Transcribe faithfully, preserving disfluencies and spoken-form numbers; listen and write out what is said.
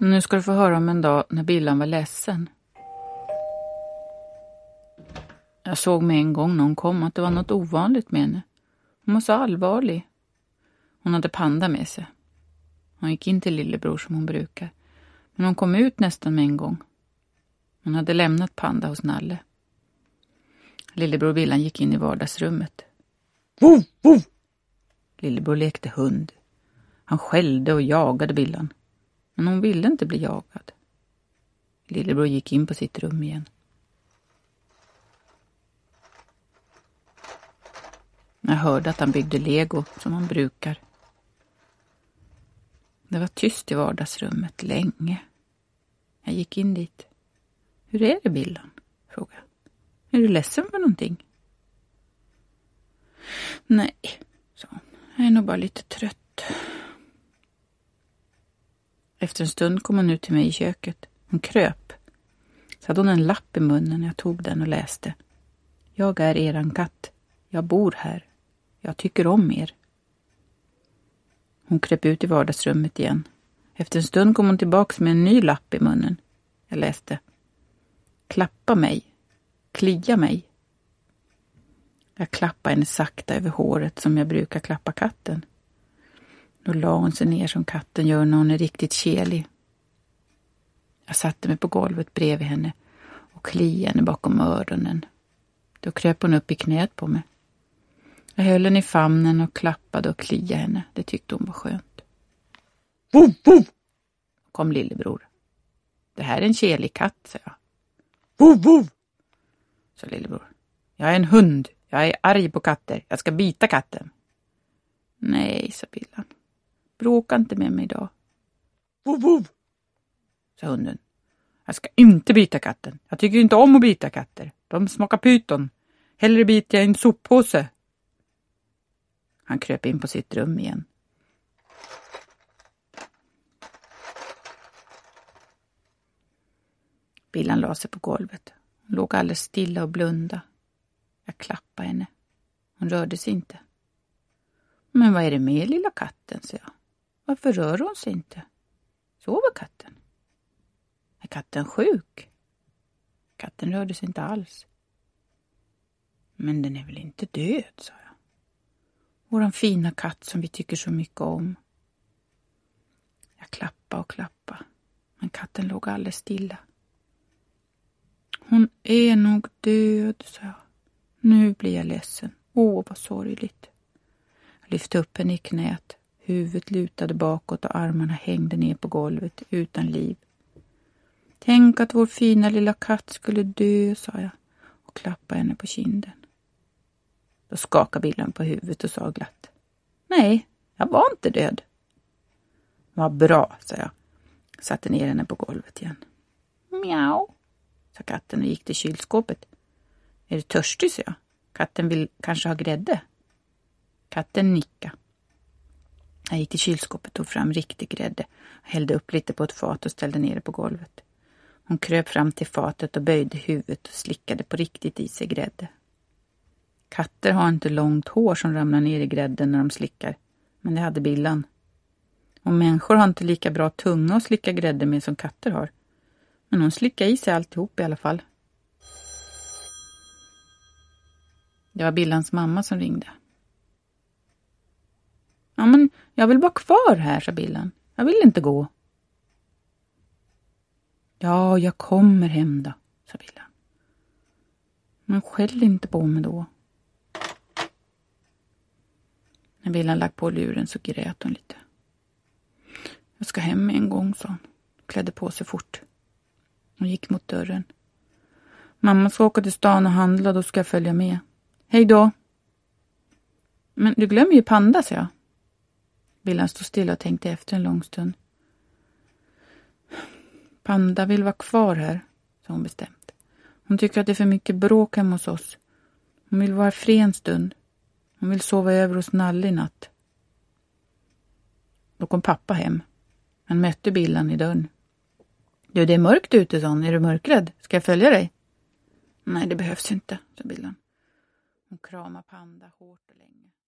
Nu ska du få höra om en dag när Billan var ledsen. Jag såg med en gång när hon kom att det var något ovanligt med henne. Hon var så allvarlig. Hon hade Panda med sig. Hon gick in till lillebror som hon brukar. Men hon kom ut nästan med en gång. Hon hade lämnat Panda hos Nalle. Lillebror Billan gick in i vardagsrummet. Vov, vov! Lillebror lekte hund. Han skällde och jagade Billan. Men hon ville inte bli jagad. Lillebror gick in på sitt rum igen. Jag hörde att han byggde Lego som han brukar. Det var tyst i vardagsrummet länge. Jag gick in dit. Hur är det, Billan? Frågade jag. Är du ledsen för någonting? Nej, sa hon. Jag är nog bara lite trött. Efter en stund kom hon ut till mig i köket. Hon kröp. Så hade hon en lapp i munnen. Jag tog den och läste. Jag är eran katt. Jag bor här. Jag tycker om er. Hon kröp ut i vardagsrummet igen. Efter en stund kom hon tillbaka med en ny lapp i munnen. Jag läste. Klappa mig. Klia mig. Jag klappade henne sakta över håret som jag brukar klappa katten. Då la hon sig ner som katten gör när hon är riktigt kelig. Jag satte mig på golvet bredvid henne och kliade henne bakom öronen. Då kröp hon upp i knät på mig. Jag höll henne i famnen och klappade och kliade henne. Det tyckte hon var skönt. Vov, vov! Kom lillebror. Det här är en kelig katt, sa jag. Vov, vov! Sa lillebror. Jag är en hund. Jag är arg på katter. Jag ska bita katten. Nej, sa Billan. Bråka inte med mig idag. Vov, vov! Sa hunden. Jag ska inte bita katten. Jag tycker inte om att bita katter. De smakar pyton. Hellre biter jag i en soppåse. Han kröp in på sitt rum igen. Billan la sig på golvet. Hon låg alldeles stilla och blunda. Jag klappade henne. Hon rörde sig inte. Men vad är det med lilla katten, sa jag. Varför rör hon sig inte? Sover katten? Är katten sjuk? Katten rörde sig inte alls. Men den är väl inte död, sa jag. Våran fina katt som vi tycker så mycket om. Jag klappade och klappade. Men katten låg alldeles stilla. Hon är nog död, sa jag. Nu blir jag ledsen. Åh, vad sorgligt. Jag lyfte upp henne i knät. Huvudet lutade bakåt och armarna hängde ner på golvet utan liv. Tänk att vår fina lilla katt skulle dö, sa jag och klappade henne på kinden. Då skakade Billan på huvudet och sa glatt. Nej, jag var inte död. Vad bra, sa jag. Satte ner henne på golvet igen. Miau, sa katten och gick till kylskåpet. Är du törstig, sa jag. Katten vill kanske ha grädde. Katten nickade. Jag gick till kylskåpet och tog fram riktig grädde. Hällde upp lite på ett fat och ställde ner det på golvet. Hon kröp fram till fatet och böjde huvudet och slickade på riktigt i sig grädde. Katter har inte långt hår som ramlar ner i grädden när de slickar. Men det hade Billan. Och människor har inte lika bra tunga att slicka grädde med som katter har. Men hon slickade i sig alltihop i alla fall. Det var Billans mamma som ringde. Ja, men jag vill vara kvar här, sa Billan. Jag vill inte gå. Ja, jag kommer hem då, sa Billan. Men skäll inte på mig då. När Billan lagt på luren så grät hon lite. Jag ska hem med en gång, sa hon. Klädde på sig fort. Hon gick mot dörren. Mamma ska åka till stan och handla, då ska jag följa med. Hej då. Men du glömmer ju Panda, sa jag. Billan stod stilla och tänkte efter en lång stund. Panda vill vara kvar här, sa hon bestämt. Hon tycker att det är för mycket bråk hemma hos oss. Hon vill vara fri en stund. Hon vill sova över hos Nalle i natt. Då kom pappa hem. Han mötte Billan i dörren. Du, det är mörkt ute, sa hon. Är du mörkrädd? Ska jag följa dig? Nej, det behövs inte, sa Billan. Hon kramade Panda hårt och länge.